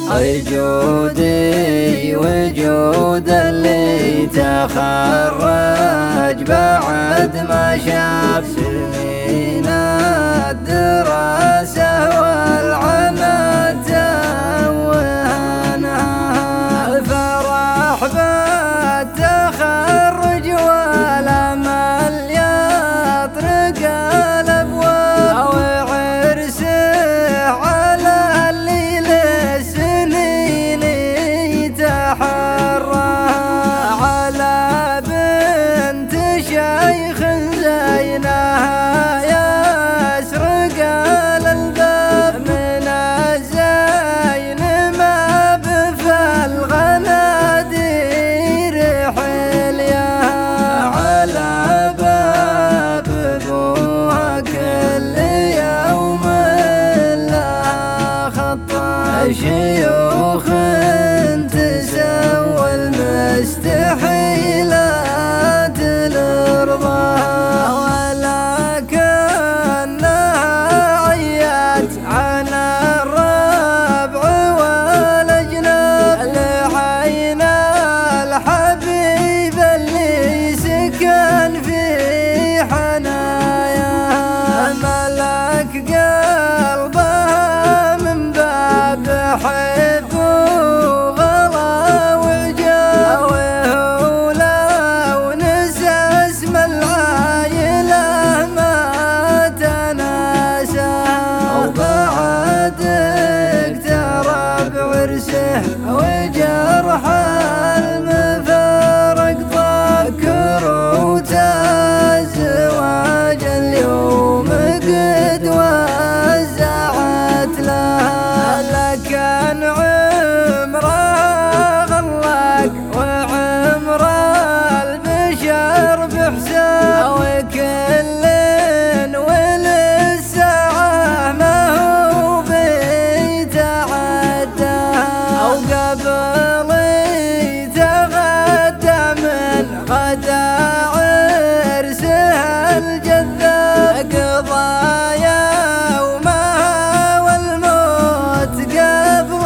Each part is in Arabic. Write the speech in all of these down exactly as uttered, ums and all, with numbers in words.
وجودي وجود اللي تخرج بعد ما شاف سنين الدراسة والعمل توهنها. الفرح بالتخرج والأمل يطرق الأبواب، وعرسه على اللي للسنين يتحرى، على بنت شيخ زينها يسرق الباب، من الزين ما بفى الغنادير حليها، على باب ابوها كل يوم لها خطة، شيوخ تسوى المستحيلات لرضاها، ولكنها عيت عن الربع والأجناب لعين الحبيب اللي سكن في حناياها، ملك قلبها من باب حب وغلا وعجاب، وهو لو نسى اسم العايلة ما تناساها، وبعد اقترب عرسه وجرح المفارق طاب، كروت الزواج اليوم قد وزعت لها، لكن عمرها غلق وعمر البشر بحساب، وكل وللساعة ما هو بيتعداها، وقبل يتغدى من غدا عرسها الجذاب، قضى يومها والموت قبل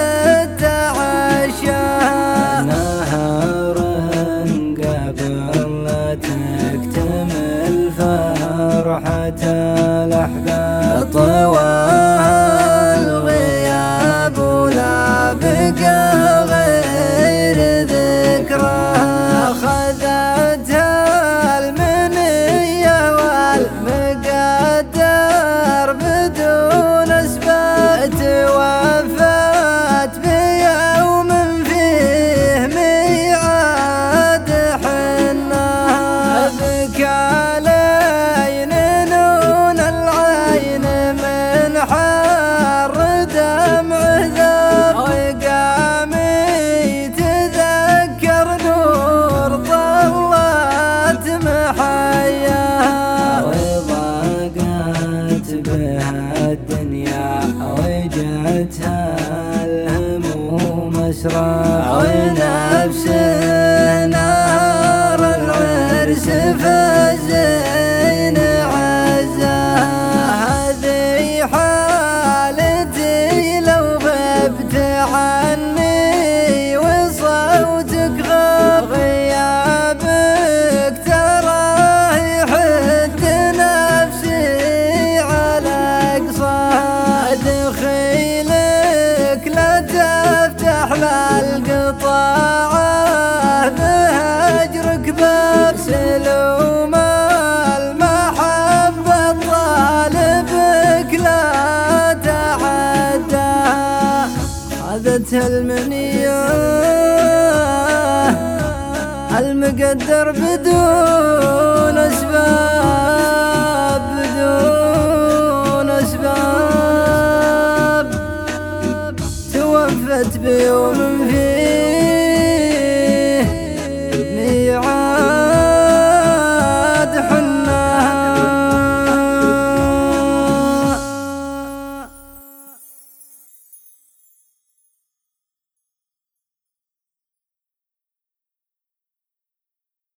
التعشاها، نهارهن قبل لا تكتمل فرحة الأحباب، طواها الغياب ولا بقى غير ذكرها، أخذتها المنية والمقدر بدون أسباب، توفت بيوم فيه ميعاد حنها، بكى لين نون العين من حر دمعه ذاب، وقام يتذكر نور طلت محياها، وضاقت بها الدنيا وجعتها الهموم أسرى، ونفس نار العرس فالزين عزاها، هذه حالتي لو غبت عني وصوتك غاب، غيابك تراه يحد نفسي على قصاها، دخيلك لا تفتح للقطاعة بهجرك باب، سلوم المحبة طالبك لا تعداها، خذتها المنية المقدر بدون أسباب.